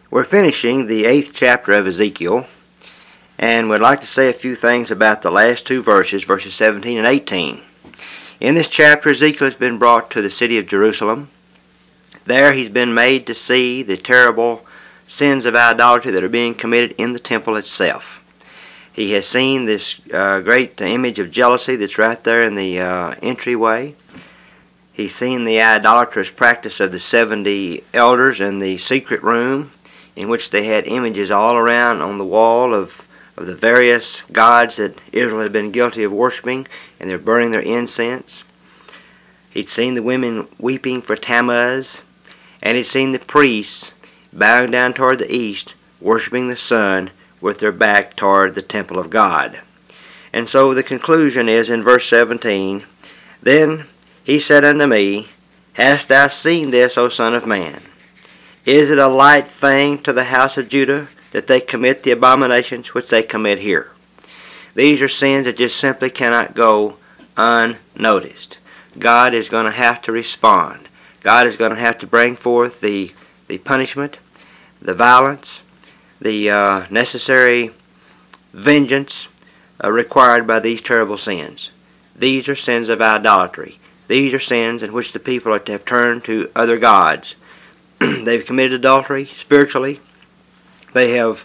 We're finishing the 8th chapter of Ezekiel, and would like to say a few things about the last two verses, verses 17 and 18. In this chapter, Ezekiel has been brought to the city of Jerusalem. There he's been made to see the terrible sins of idolatry that are being committed in the temple itself. He has seen this great image of jealousy that's right there in the entryway. He's seen the idolatrous practice of the 70 elders in the secret room, in which they had images all around on the wall of the various gods that Israel had been guilty of worshiping, and they're burning their incense. He'd seen the women weeping for Tammuz, and he'd seen the priests bowing down toward the east, worshiping the sun with their back toward the temple of God. And so the conclusion is in verse 17, "Then he said unto me, Hast thou seen this, O son of man? Is it a light thing to the house of Judah that they commit the abominations which they commit here?" These are sins that just simply cannot go unnoticed. God is going to have to respond. God is going to have to bring forth the punishment, the violence, the necessary vengeance required by these terrible sins. These are sins of idolatry. These are sins in which the people have turned to other gods. They've committed adultery spiritually. They have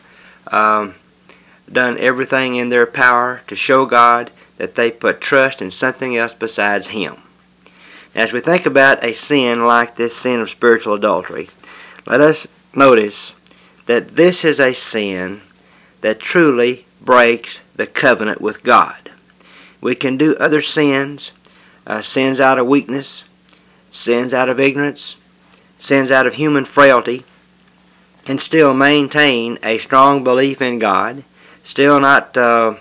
done everything in their power to show God that they put trust in something else besides Him. As we think about a sin like this sin of spiritual adultery, let us notice that this is a sin that truly breaks the covenant with God. We can do other sins, sins out of weakness, sins out of ignorance, sins out of human frailty, and still maintain a strong belief in God, still not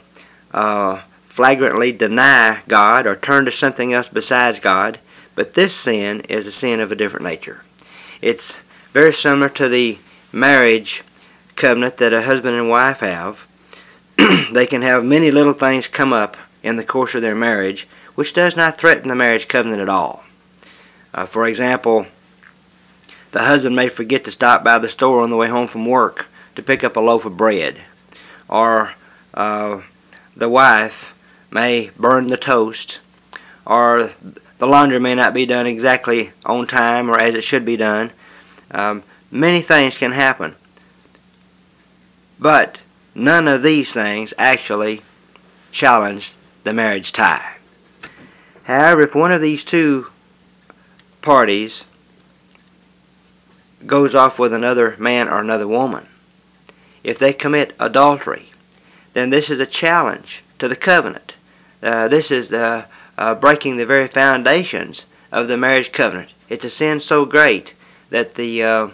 flagrantly deny God or turn to something else besides God. But this sin is a sin of a different nature. It's very similar to the marriage covenant that a husband and wife have. They can have many little things come up in the course of their marriage which does not threaten the marriage covenant at all. For example, the husband may forget to stop by the store on the way home from work to pick up a loaf of bread. Or the wife may burn the toast. Or the laundry may not be done exactly on time or as it should be done. Many things can happen. But none of these things actually challenge the marriage tie. However, if one of these two parties goes off with another man or another woman, if they commit adultery, then this is a challenge to the covenant. This is breaking the very foundations of the marriage covenant. It's a sin so great that the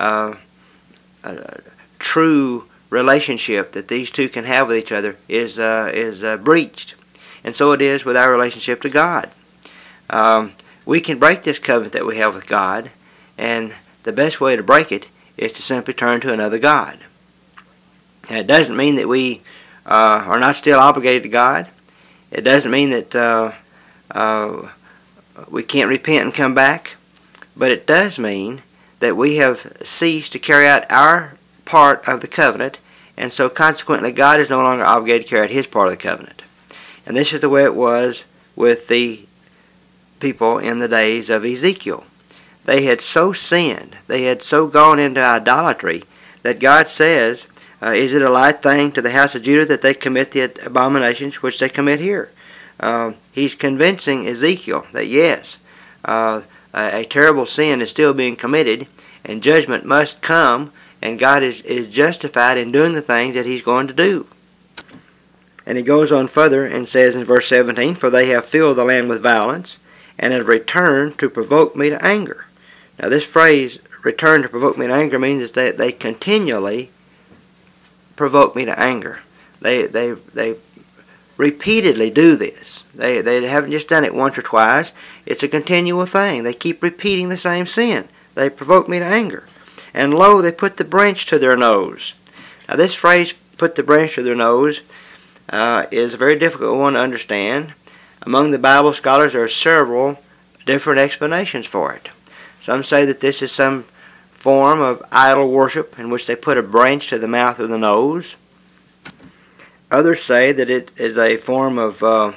true relationship that these two can have with each other is breached. And so it is with our relationship to God. We can break this covenant that we have with God, and the best way to break it is to simply turn to another God. Now, it doesn't mean that we are not still obligated to God. It doesn't mean that we can't repent and come back. But it does mean that we have ceased to carry out our part of the covenant, and so consequently God is no longer obligated to carry out His part of the covenant. And this is the way it was with the people in the days of Ezekiel. They had so sinned, they had so gone into idolatry, that God says, is it a light thing to the house of Judah that they commit the abominations which they commit here? He's convincing Ezekiel that yes, a terrible sin is still being committed, and judgment must come, and God is justified in doing the things that He's going to do. And he goes on further and says in verse 17, "For they have filled the land with violence, and have returned to provoke me to anger." Now this phrase, "return to provoke me to anger," means that they continually provoke me to anger. They repeatedly do this. They haven't just done it once or twice. It's a continual thing. They keep repeating the same sin. They provoke me to anger. "And lo, they put the branch to their nose." Now this phrase, "put the branch to their nose," is a very difficult one to understand. Among the Bible scholars there are several different explanations for it. Some say that this is some form of idol worship in which they put a branch to the mouth or the nose. Others say that it is a form of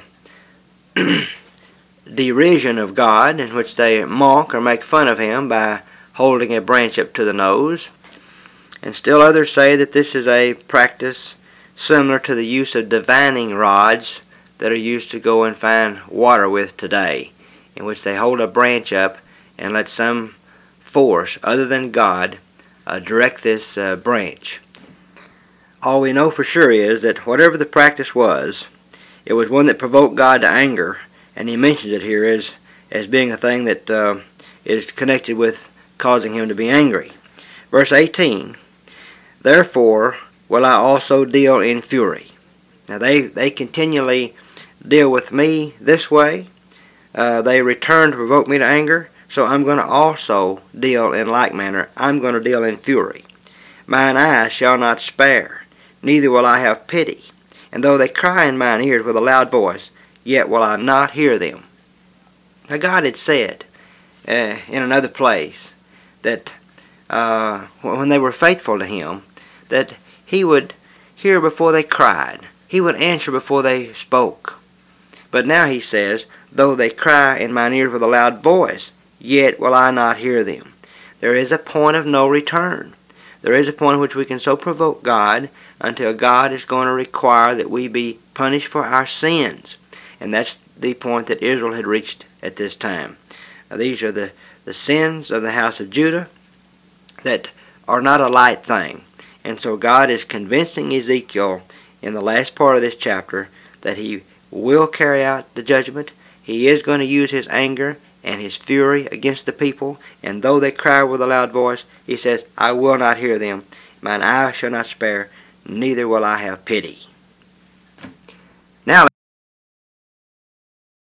derision of God in which they mock or make fun of him by holding a branch up to the nose. And still others say that this is a practice similar to the use of divining rods that are used to go and find water with today, in which they hold a branch up and let some force other than God direct this branch. All we know for sure is that whatever the practice was, it was one that provoked God to anger, and he mentions it here as being a thing that is connected with causing him to be angry. Verse 18, therefore will I also deal in fury. Now they continually deal with me this way. They return to provoke me to anger, so I'm going to also deal in like manner. I'm going to deal in fury. Mine eyes shall not spare, neither will I have pity. And though they cry in mine ears with a loud voice, yet will I not hear them. Now God had said in another place that when they were faithful to him, that he would hear before they cried. He would answer before they spoke. But now he says, though they cry in mine ears with a loud voice, yet will I not hear them. There is a point of no return. There is a point at which we can so provoke God until God is going to require that we be punished for our sins. And that's the point that Israel had reached at this time. Now, these are the sins of the house of Judah that are not a light thing. And so God is convincing Ezekiel in the last part of this chapter that he will carry out the judgment. He is going to use his anger and his fury against the people, and though they cry with a loud voice, he says, I will not hear them. Mine eye shall not spare, neither will I have pity.